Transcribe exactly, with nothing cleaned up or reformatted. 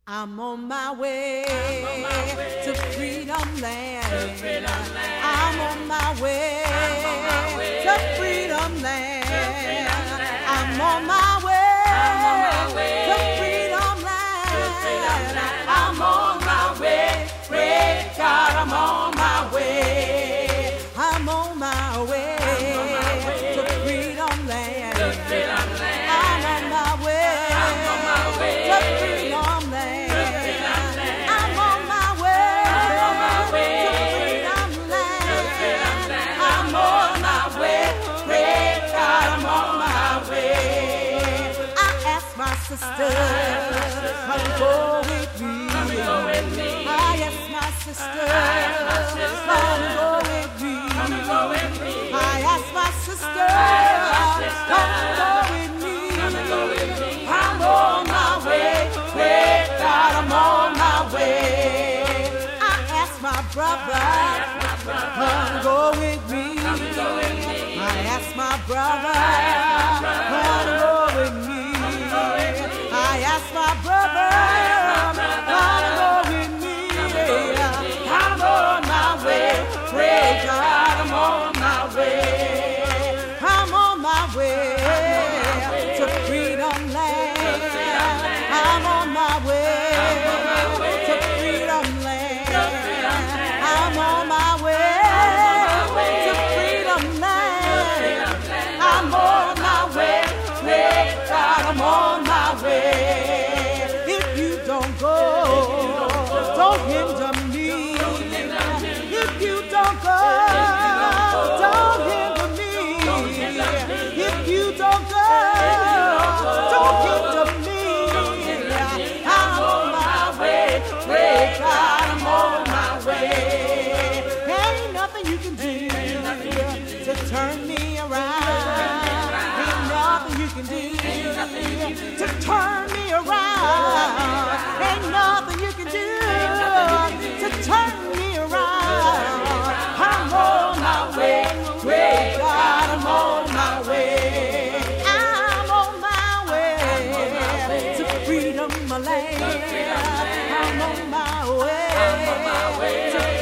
I'm on my way, I'm on my way to freedom land. to freedom land. I'm on my way, I'm on my way to freedom land. to freedom land. I'm on my way, I'm on my way to freedom land. to freedom land. I'm on my way, great God, I'm on my way. I'm on my way, I'm on my way to freedom land. to freedom land. I'm on my way, I'm on my way to freedom land. to freedom land. I'm on my way, I'm on my way to freedom land. to freedom land. I'm on my way, great God, I'm on my way. I asked my sister, come go with me. Come go with me. I asked my sister, I asked my sister, come go with me. Come go with me. I asked my sister, asked my sister, come go with me. Come go with me. I'm on my way, great God, I'm on my way. I asked my brother, My brother, come go with me. come go with me. I asked my brother, asked my brother, come go with me. go with me. I asked my brother, come go with me. I'm on my way, praise God, I'm on my way. I'm on my way to freedom land. I'm on my way to freedom land. I'm on my way to freedom land. I'm on my way, praise God, I'm on my way. If you don't go, don't hinder me. If you don't go, don't hinder me. If you don't go, don't hinder me. I'm on my way, praise God, I'm on my way. Ain't nothing you can do to turn me around. Ain't nothing you can do to turn me around. Ain't nothing you can do to turn me around. I'm on my way, great God, I'm on my way. I'm on my way to freedom land. I'm on my way I'm on my way to